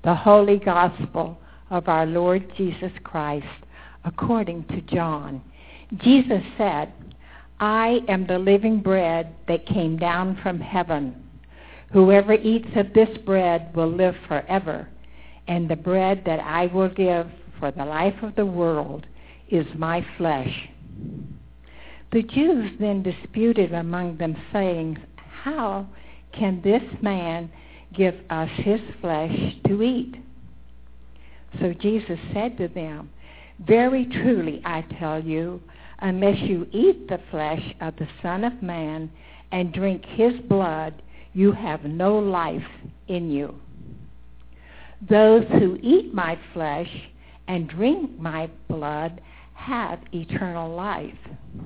the holy gospel of our Lord Jesus Christ according to John. Jesus said, I am the living bread that came down from heaven. Whoever eats of this bread will live forever, and the bread that I will give for the life of the world is my flesh. The Jews then disputed among them, saying, How can this man give us his flesh to eat? So Jesus said to them, Very truly I tell you, unless you eat the flesh of the Son of Man and drink his blood, you have no life in you. Those who eat my flesh and drink my blood have eternal life,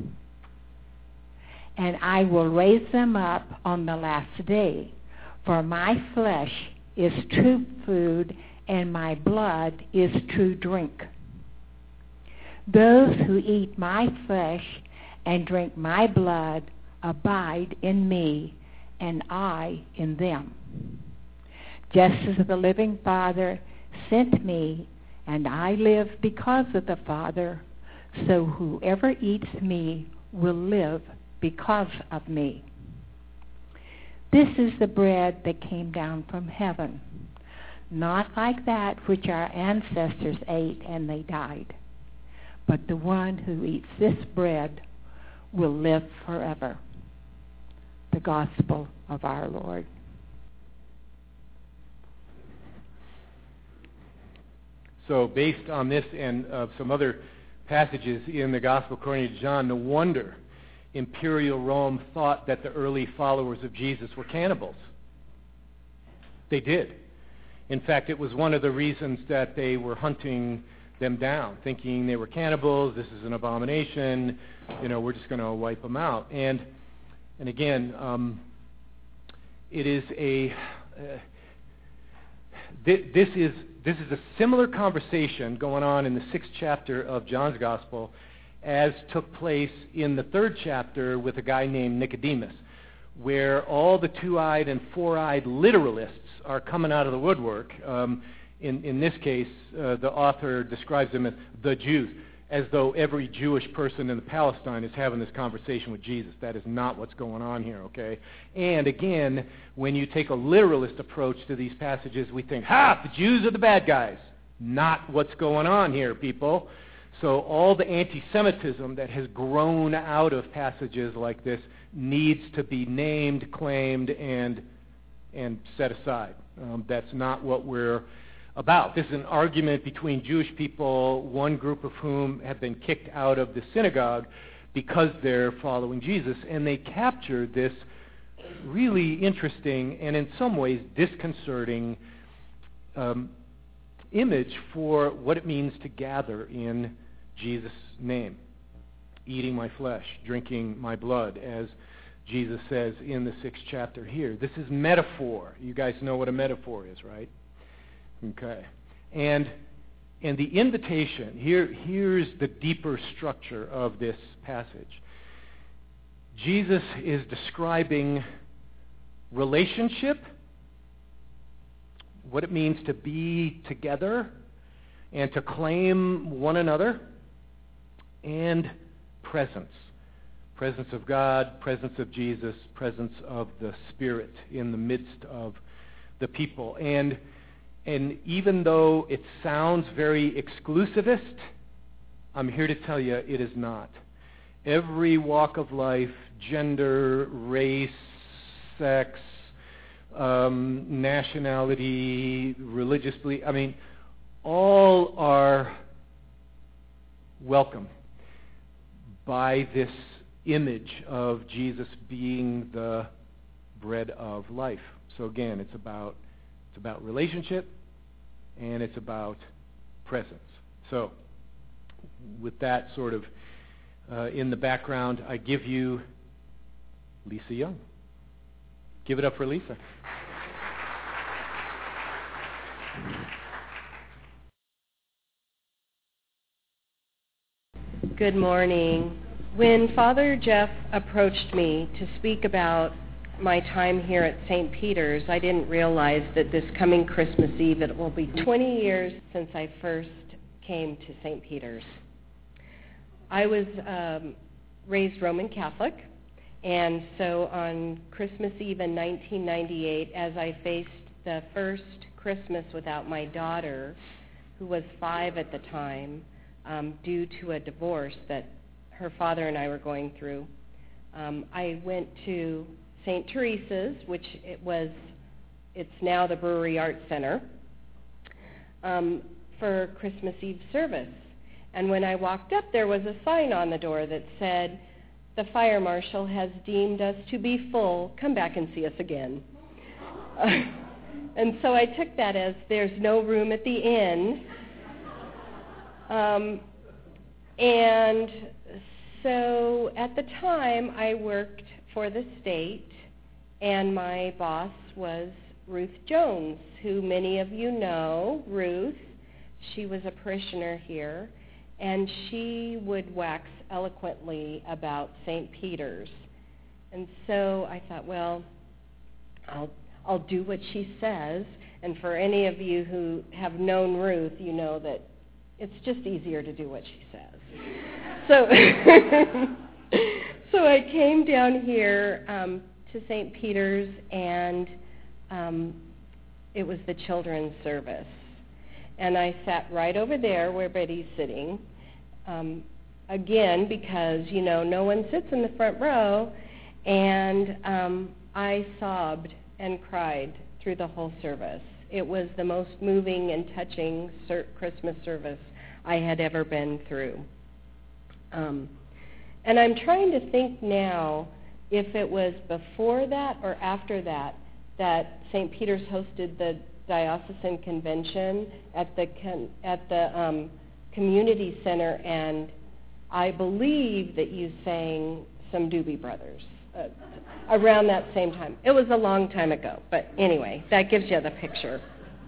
and I will raise them up on the last day. For my flesh is true food, and my blood is true drink. Those who eat my flesh and drink my blood abide in me, and I in them. Just as the living Father sent me, and I live because of the Father, so whoever eats me will live because of me. This is the bread that came down from heaven, not like that which our ancestors ate and they died, but the one who eats this bread will live forever. The gospel of our Lord. So based on this and some other passages in the Gospel according to John, no wonder Imperial Rome thought that the early followers of Jesus were cannibals. They did. In fact, it was one of the reasons that they were hunting them down, thinking they were cannibals, this is an abomination, we're just going to wipe them out. And again, it is this is a similar conversation going on in the 6th chapter of John's Gospel as took place in the 3rd chapter with a guy named Nicodemus, where all the two-eyed and four-eyed literalists are coming out of the woodwork. In this case, the author describes them as the Jews, as though every Jewish person in Palestine is having this conversation with Jesus. That is not what's going on here, okay? And again, when you take a literalist approach to these passages, we think, the Jews are the bad guys. Not what's going on here, people. So all the anti-Semitism that has grown out of passages like this needs to be named, claimed, and set aside. That's not what we're about. This is an argument between Jewish people, one group of whom have been kicked out of the synagogue because they're following Jesus, and they capture this really interesting and in some ways disconcerting image for what it means to gather in Jesus' name, eating my flesh, drinking my blood, as Jesus says in the 6th chapter here. This is metaphor. You guys know what a metaphor is, right? Okay. And the invitation, here's the deeper structure of this passage. Jesus is describing relationship, what it means to be together and to claim one another, and presence. Presence of God, presence of Jesus, presence of the Spirit in the midst of the people. And even though it sounds very exclusivist, I'm here to tell you it is not. Every walk of life, gender, race, sex, nationality, religious belief, all are welcome by this image of Jesus being the bread of life. So again, it's about relationship, and it's about presence. So with that sort of in the background, I give you Lisa Young. Give it up for Lisa. Good morning. When Father Jeff approached me to speak about my time here at St. Peter's, I didn't realize that this coming Christmas Eve it will be 20 years since I first came to St. Peter's. I was raised Roman Catholic, and so on Christmas Eve in 1998, as I faced the first Christmas without my daughter, who was 5 at the time, due to a divorce that her father and I were going through, I went to St. Teresa's, which it's now the Brewery Arts Center, for Christmas Eve service. And when I walked up, there was a sign on the door that said, "The fire marshal has deemed us to be full. Come back and see us again." And so I took that as there's no room at the inn. And so at the time, I worked for the state, and my boss was Ruth Jones, who many of you know. Ruth, she was a parishioner here, and she would wax eloquently about St. Peter's. And so I thought, well, I'll do what she says. And for any of you who have known Ruth, you know that it's just easier to do what she says. So, so I came down here to St. Peter's, and it was the children's service. And I sat right over there where Betty's sitting, again, because, you know, no one sits in the front row, and I sobbed and cried through the whole service. It was the most moving and touching Christmas service I had ever been through. And I'm trying to think now if it was before that or after that St. Peter's hosted the diocesan convention at the community center, and I believe that you sang some Doobie Brothers around that same time. It was a long time ago, but anyway, that gives you the picture.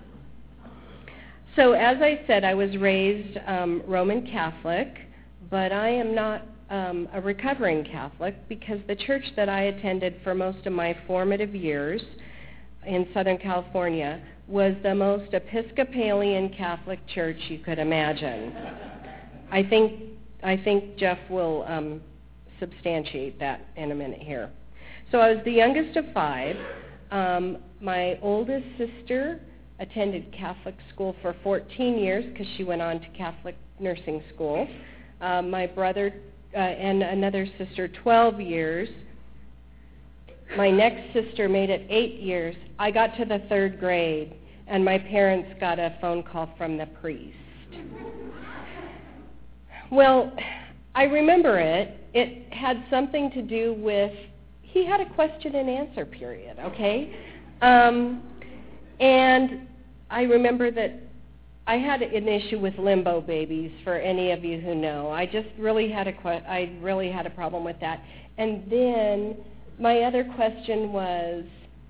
So as I said, I was raised Roman Catholic, but I am not a recovering Catholic, because the church that I attended for most of my formative years in Southern California was the most Episcopalian Catholic church you could imagine. I think Jeff will substantiate that in a minute here. So I was the youngest of 5. My oldest sister attended Catholic school for 14 years because she went on to Catholic nursing school. My brother and another sister, 12 years. My next sister made it 8 years. I got to the 3rd grade, and my parents got a phone call from the priest. Well, I remember it. It had something to do with, he had a question and answer period, okay? And I remember that I had an issue with limbo babies, for any of you who know. I really had a problem with that. And then my other question was,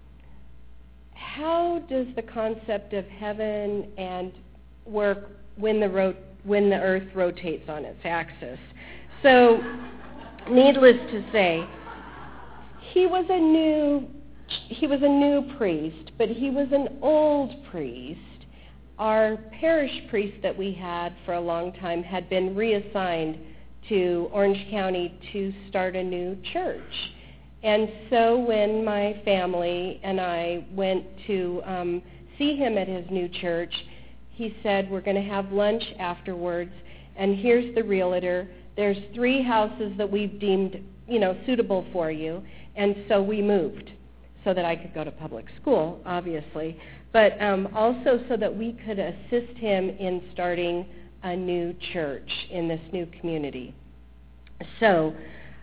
how does the concept of heaven and work when the earth rotates on its axis? So, needless to say, he was a new priest, but he was an old priest. Our parish priest that we had for a long time had been reassigned to Orange County to start a new church. And so when my family and I went to see him at his new church, he said, "We're going to have lunch afterwards, and here's the realtor. There's 3 houses that we've deemed, suitable for you." And so we moved so that I could go to public school, obviously, but also so that we could assist him in starting a new church in this new community. So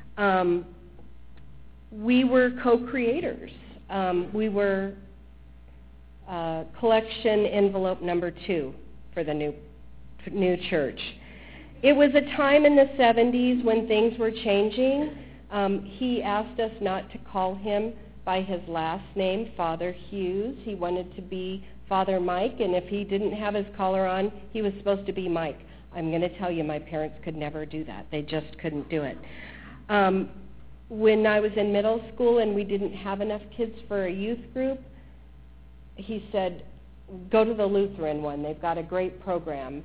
we were co-creators. We were collection envelope number 2 for the new church. It was a time in the 70s when things were changing. He asked us not to call him by his last name, Father Hughes. He wanted to be Father Mike, and if he didn't have his collar on, he was supposed to be Mike. I'm going to tell you, my parents could never do that. They just couldn't do it. when I was in middle school and we didn't have enough kids for a youth group, he said, go to the Lutheran one. They've got a great program.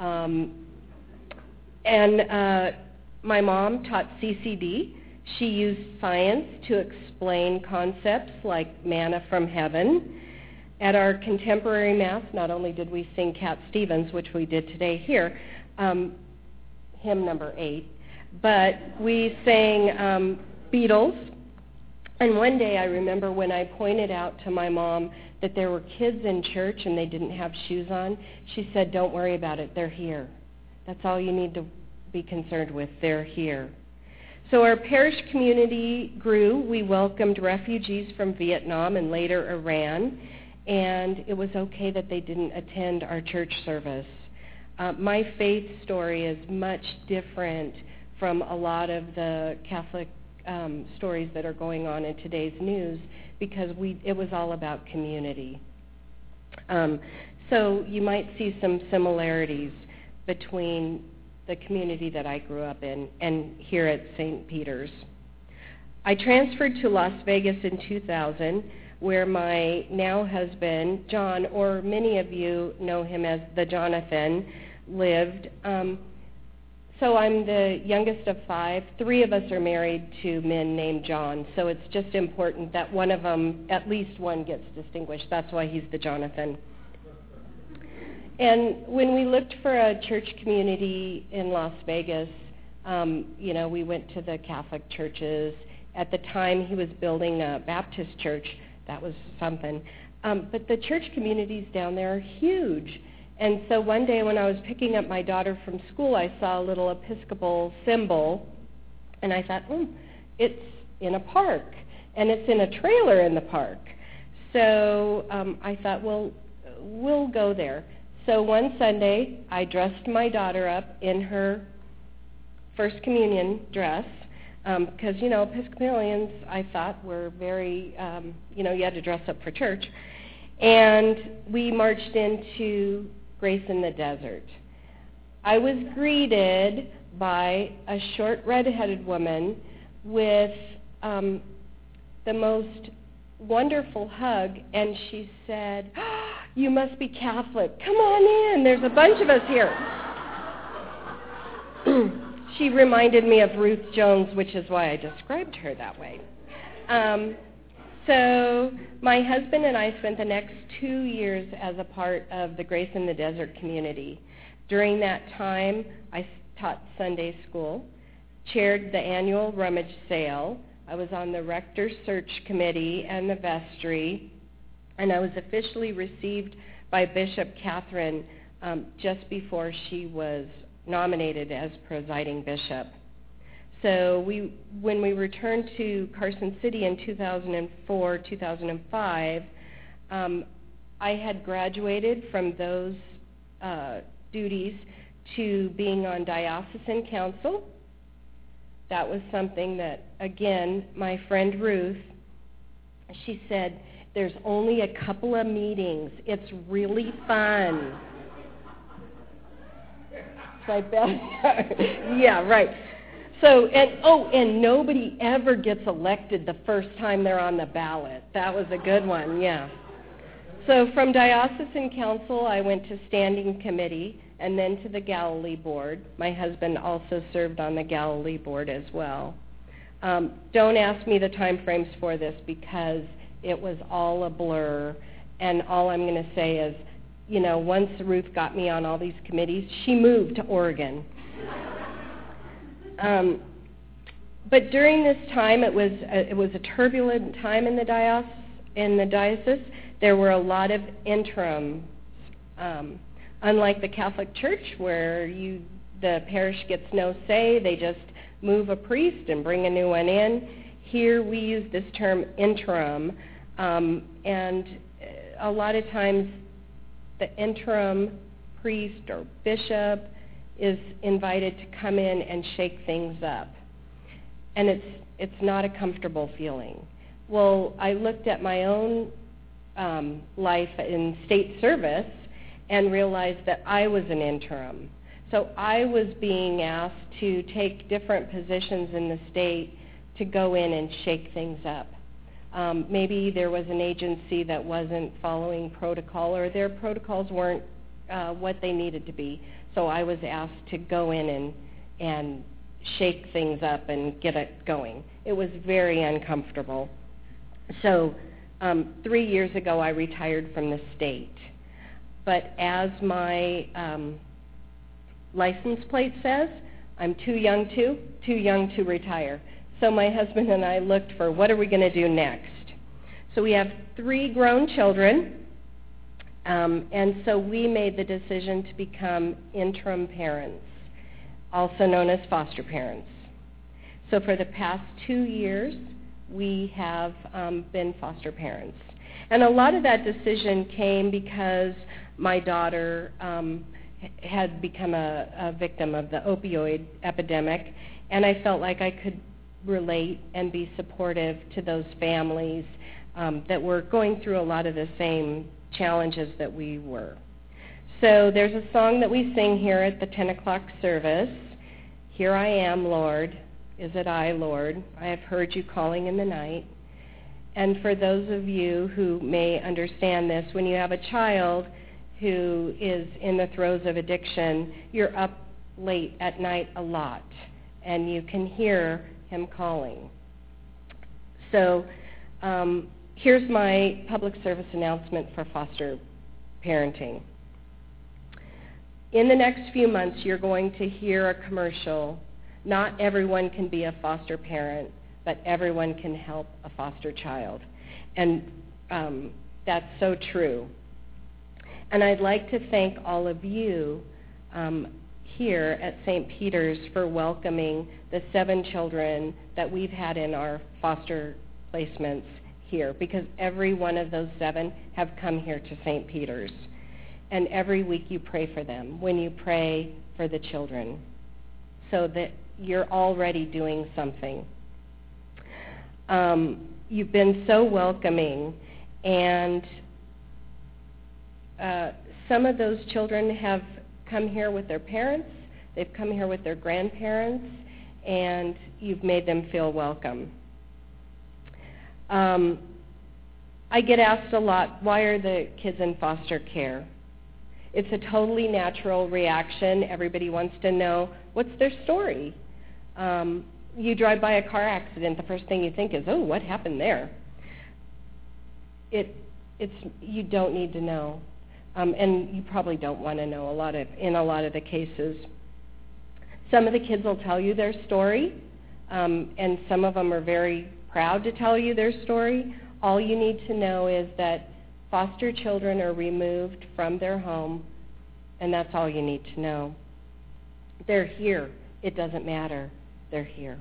My mom taught CCD. She used science to explain concepts like manna from heaven. At our contemporary Mass, not only did we sing Cat Stevens, which we did today here, hymn number 8, but we sang Beatles. And one day I remember when I pointed out to my mom that there were kids in church and they didn't have shoes on, she said, don't worry about it, they're here. That's all you need to be concerned with, they're here. So our parish community grew. We welcomed refugees from Vietnam and later Iran, and it was okay that they didn't attend our church service. My faith story is much different from a lot of the Catholic stories that are going on in today's news because it was all about community. So you might see some similarities between the community that I grew up in and here at St. Peter's. I transferred to Las Vegas in 2000, where my now husband, John, or many of you know him as the Jonathan, lived. So I'm the youngest of 5. 3 of us are married to men named John, so it's just important that one of them, at least one, gets distinguished. That's why he's the Jonathan. And when we looked for a church community in Las Vegas, we went to the Catholic churches. At the time, he was building a Baptist church. That was something. But the church communities down there are huge. And so one day when I was picking up my daughter from school, I saw a little Episcopal symbol, and I thought, it's in a park, and it's in a trailer in the park. So I thought, well, we'll go there. So one Sunday, I dressed my daughter up in her First Communion dress, because, Episcopalians, I thought, were very, you had to dress up for church. And we marched into Grace in the Desert. I was greeted by a short, red-headed woman with the most wonderful hug, and she said, you must be Catholic. Come on in. There's a bunch of us here. She reminded me of Ruth Jones, which is why I described her that way. So my husband and I spent the next 2 years as a part of the Grace in the Desert community. During that time, I taught Sunday school, chaired the annual rummage sale. I was on the rector's search committee and the vestry, and I was officially received by Bishop Catherine just before she was nominated as presiding bishop. So when we returned to Carson City in 2004, 2005, I had graduated from those duties to being on diocesan council. That was something that, again, my friend Ruth, she said, there's only a couple of meetings. It's really fun. So I bet, yeah, right. So, and nobody ever gets elected the first time they're on the ballot. That was a good one, yeah. So from diocesan council, I went to standing committee and then to the Galilee board. My husband also served on the Galilee board as well. Don't ask me the time frames for this because it was all a blur, and all I'm going to say is, once Ruth got me on all these committees, she moved to Oregon. But during this time, it was a turbulent time in the diocese. There were a lot of interims. Unlike the Catholic Church, where the parish gets no say, they just move a priest and bring a new one in. Here we use this term interim, and a lot of times the interim priest or bishop is invited to come in and shake things up. And it's not a comfortable feeling. Well, I looked at my own life in state service and realized that I was an interim. So I was being asked to take different positions in the state to go in and shake things up. Maybe there was an agency that wasn't following protocol, or their protocols weren't what they needed to be. So I was asked to go in and shake things up and get it going. It was very uncomfortable. So 3 years ago, I retired from the state. But as my license plate says, I'm too young to retire. So my husband and I looked for what are we going to do next. So we have 3 grown children, and so we made the decision to become interim parents, also known as foster parents. So for the past 2 years, we have been foster parents. And a lot of that decision came because my daughter had become a victim of the opioid epidemic, and I felt like I could relate and be supportive to those families that were going through a lot of the same challenges that we were. So there's a song that we sing here at the 10 o'clock service. Here I am, Lord. Is it I, Lord? I have heard you calling in the night. And for those of you who may understand this, when you have a child who is in the throes of addiction, you're up late at night a lot, and you can hear him calling. So here's my public service announcement for foster parenting. In the next few months, you're going to hear a commercial. Not everyone can be a foster parent, but everyone can help a foster child. And that's so true. And I'd like to thank all of you here at St. Peter's for welcoming the 7 children that we've had in our foster placements here, because every one of those 7 have come here to St. Peter's. And every week you pray for them when you pray for the children, so that you're already doing something. You've been so welcoming, and some of those children have come here with their parents, they've come here with their grandparents, and you've made them feel welcome. I get asked a lot, why are the kids in foster care? It's a totally natural reaction. Everybody wants to know, what's their story? You drive by a car accident, the first thing you think is, oh, what happened there? You don't need to know, and you probably don't want to know in a lot of the cases. Some of the kids will tell you their story, and some of them are very proud to tell you their story. All you need to know is that foster children are removed from their home, and that's all you need to know. They're here. It doesn't matter. They're here.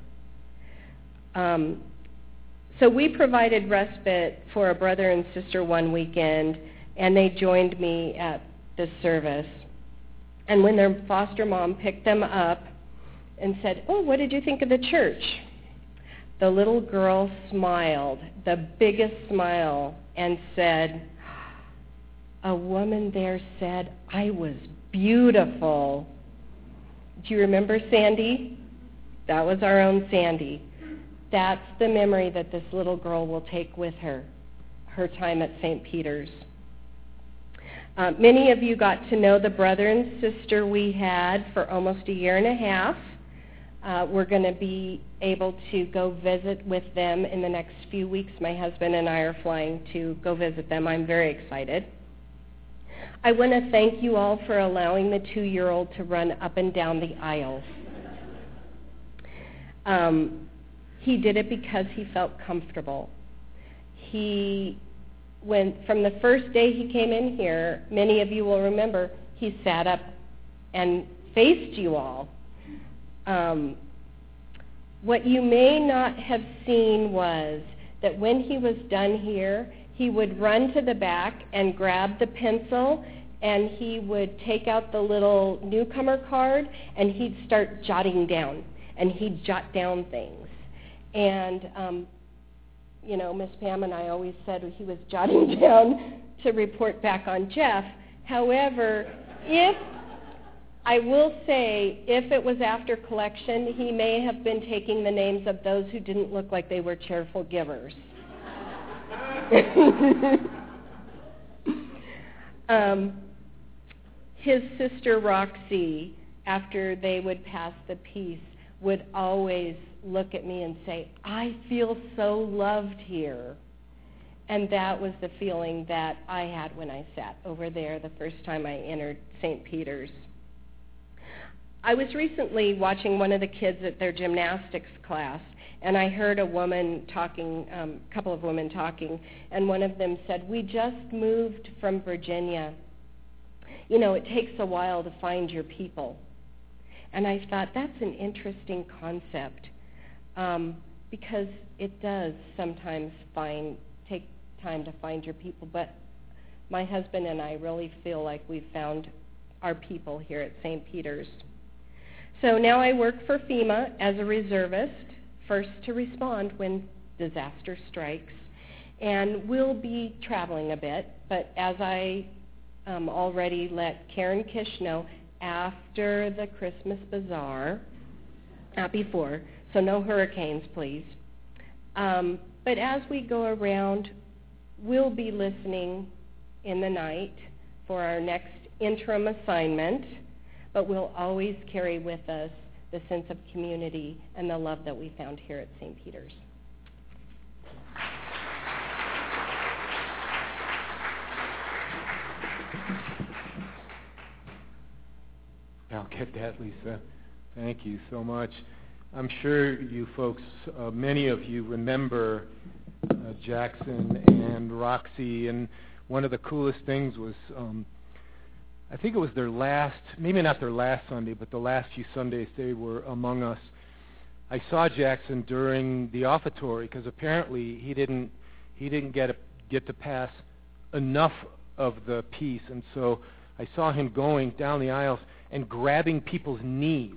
So we provided respite for a brother and sister one weekend, and they joined me at this service. And when their foster mom picked them up and said, oh, what did you think of the church? The little girl smiled, the biggest smile, and said, a woman there said, I was beautiful. Do you remember Sandy? That was our own Sandy. That's the memory that this little girl will take with her time at St. Peter's. Many of you got to know the brother and sister we had for almost a year and a half. We're going to be able to go visit with them in the next few weeks. My husband and I are flying to go visit them. I'm very excited. I want to thank you all for allowing the 2-year-old to run up and down the aisles. He did it because he felt comfortable. From the first day he came in here, many of you will remember, he sat up and faced you all. What you may not have seen was that when he was done here, he would run to the back and grab the pencil, and he would take out the little newcomer card, and he'd start jotting down, and he'd jot down things. And, Miss Pam and I always said he was jotting down to report back on Jeff. However, I will say, if it was after collection, he may have been taking the names of those who didn't look like they were cheerful givers. His sister Roxy, after they would pass the peace, would always look at me and say, "I feel so loved here." And that was the feeling that I had when I sat over there the first time I entered St. Peter's. I was recently watching one of the kids at their gymnastics class, and I heard a woman talking, couple of women talking, and one of them said, "We just moved from Virginia. You know, it takes a while to find your people." And I thought, that's an interesting concept, because it does sometimes take time to find your people. But my husband and I really feel like we've found our people here at St. Peter's. So now I work for FEMA as a reservist, first to respond when disaster strikes. And we'll be traveling a bit, but as I already let Karen Kish know, after the Christmas bazaar, not before, so no hurricanes, please. But as we go around, we'll be listening in the night for our next interim assignment, but we'll always carry with us the sense of community and the love that we found here at St. Peter's. I'll get that, Lisa. Thank you so much. I'm sure you folks, many of you remember Jackson and Roxy, and one of the coolest things was, I think it was their last, maybe not their last Sunday, but the last few Sundays they were among us. I saw Jackson during the offertory because apparently he didn't get to pass enough of the piece, and so I saw him going down the aisles and grabbing people's knees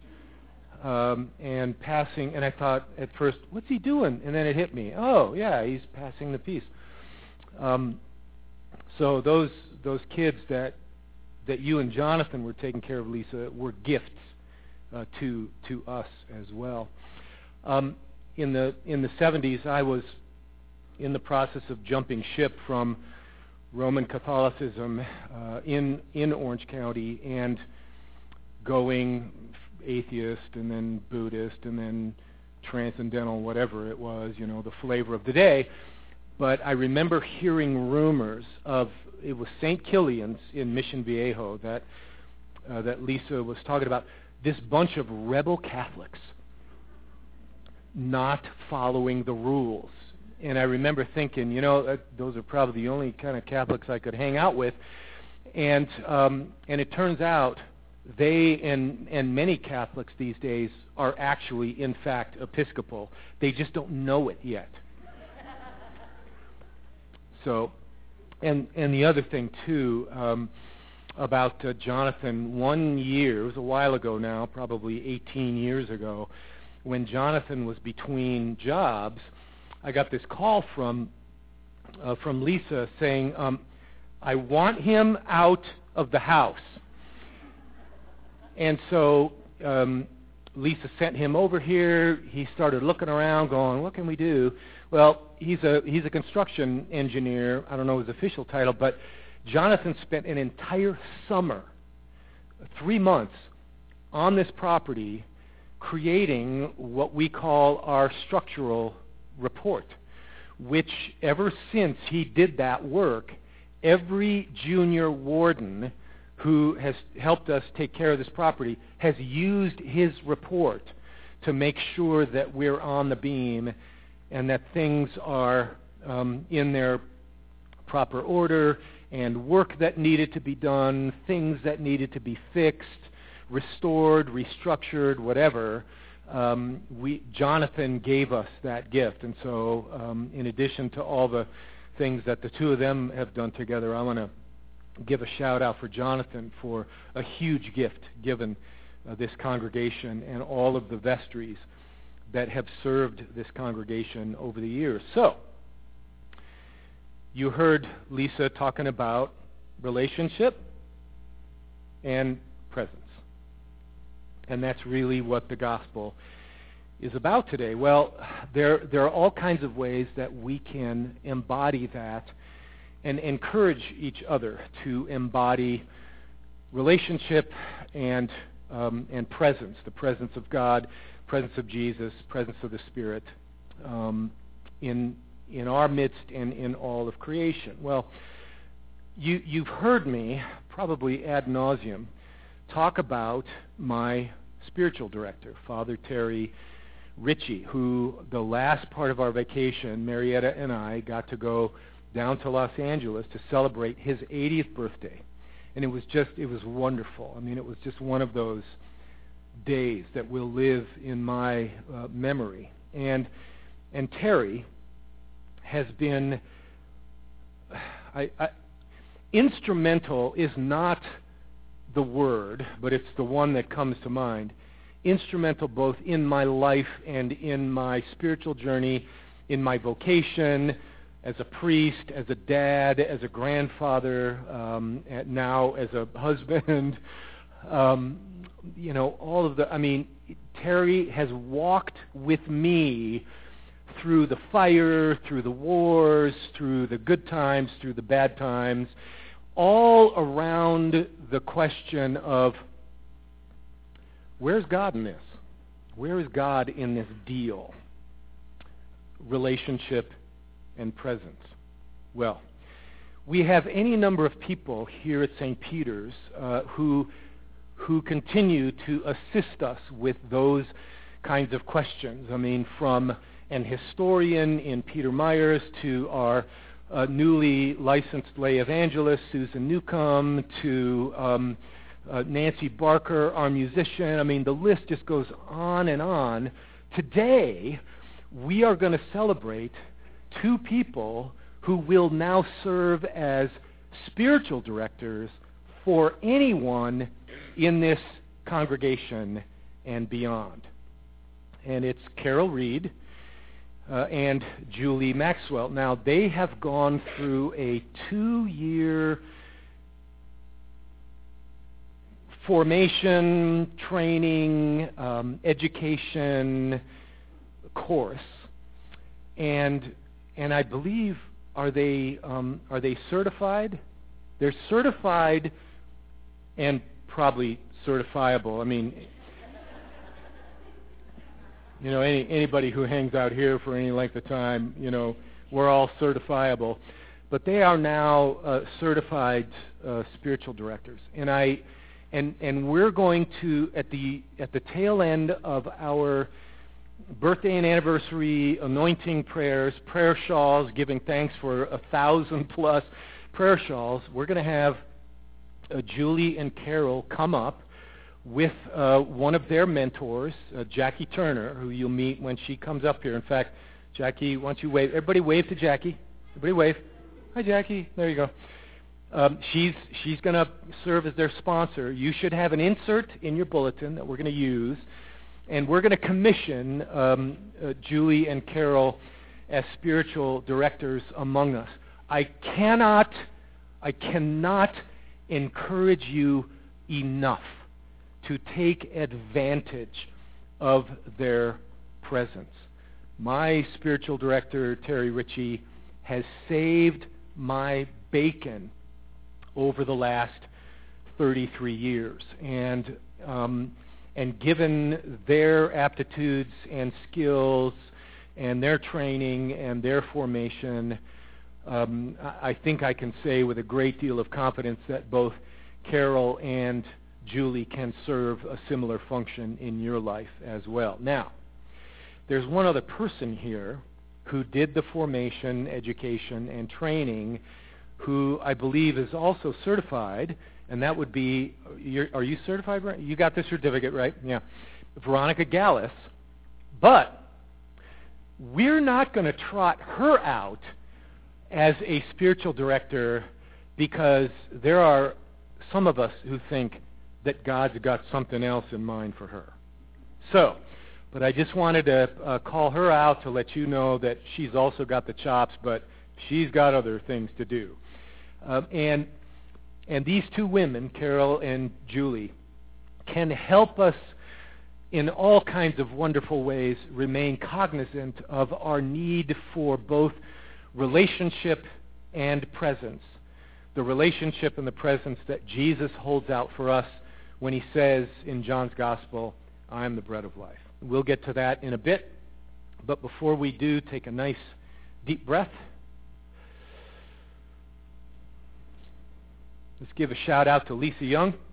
and passing, and I thought at first, what's he doing? And then it hit me. Oh, yeah, he's passing the piece. So those kids that you and Jonathan were taking care of, Lisa, were gifts to us as well. In the 70s, I was in the process of jumping ship from Roman Catholicism in Orange County and going atheist and then Buddhist and then transcendental, whatever it was, you know, the flavor of the day. But I remember hearing rumors of, it was St. Kilian's in Mission Viejo that Lisa was talking about, this bunch of rebel Catholics not following the rules. And I remember thinking, you know, those are probably the only kind of Catholics I could hang out with. And it turns out they and many Catholics these days are actually, in fact, Episcopal. They just don't know it yet. So, and the other thing, too, about Jonathan, 1 year, it was a while ago now, probably 18 years ago, when Jonathan was between jobs, I got this call from Lisa saying, I want him out of the house. And so Lisa sent him over here. He started looking around, going, what can we do? Well, he's a construction engineer. I don't know his official title, but Jonathan spent an entire summer, 3 months, on this property creating what we call our structural report, which ever since he did that work, every junior warden who has helped us take care of this property has used his report to make sure that we're on the beam and that things are in their proper order, and work that needed to be done, things that needed to be fixed, restored, restructured, whatever. Jonathan gave us that gift. And so in addition to all the things that the two of them have done together, I want to give a shout out for Jonathan for a huge gift given this congregation and all of the vestries that have served this congregation over the years. So, you heard Lisa talking about relationship and presence. And that's really what the gospel is about today. Well, there are all kinds of ways that we can embody that and encourage each other to embody relationship and presence, the presence of God, presence of Jesus, presence of the Spirit in our midst and in all of creation. Well, you've heard me probably ad nauseum talk about my spiritual director, Father Terry Ritchie, who the last part of our vacation, Marietta and I got to go down to Los Angeles to celebrate his 80th birthday. And it was wonderful. I mean, it was just one of those days that will live in my memory. And Terry has been instrumental is not the word, but it's the one that comes to mind. Instrumental both in my life and in my spiritual journey, in my vocation, as a priest, as a dad, as a grandfather, now as a husband. Terry has walked with me through the fire, through the wars, through the good times, through the bad times, all around the question of, where's God in this? Where is God in this deal? Relationship and presence. Well, we have any number of people here at St. Peter's who continue to assist us with those kinds of questions. I mean, from an historian in Peter Myers to our newly licensed lay evangelist, Susan Newcomb, to Nancy Barker, our musician. I mean, the list just goes on and on. Today, we are going to celebrate two people who will now serve as spiritual directors for anyone in this congregation and beyond. And it's Carol Reed and Julie Maxwell. Now, they have gone through a 2-year formation, training, education course, and I believe are they certified? They're certified and probably certifiable. I mean, anybody who hangs out here for any length of time, we're all certifiable. But they are now certified spiritual directors, and we're going to at the tail end of our birthday and anniversary anointing prayers, prayer shawls, giving thanks for 1,000+ prayer shawls. We're going to have Julie and Carol come up with one of their mentors, Jackie Turner, who you'll meet when she comes up here. In fact, Jackie, why don't you wave? Everybody wave to Jackie. Everybody wave. Hi, Jackie. There you go. She's going to serve as their sponsor. You should have an insert in your bulletin that we're going to use, and we're going to commission Julie and Carol as spiritual directors among us. I cannot encourage you enough to take advantage of their presence. My spiritual director, Terry Ritchie, has saved my bacon over the last 33 years. And given their aptitudes and skills and their training and their formation, I think I can say with a great deal of confidence that both Carol and Julie can serve a similar function in your life as well. Now, there's one other person here who did the formation, education, and training, who I believe is also certified, and that would be, are you certified, right? You got the certificate, right? Yeah. Veronica Gallus. But we're not going to trot her out as a spiritual director because there are some of us who think that God's got something else in mind for her. So, but I just wanted to call her out to let you know that she's also got the chops, but she's got other things to do. And these two women, Carol and Julie, can help us in all kinds of wonderful ways, remain cognizant of our need for both relationship and presence. The relationship and the presence that Jesus holds out for us when he says in John's Gospel, I am the bread of life. We'll get to that in a bit, but before we do, take a nice deep breath. Let's give a shout out to Lisa Young.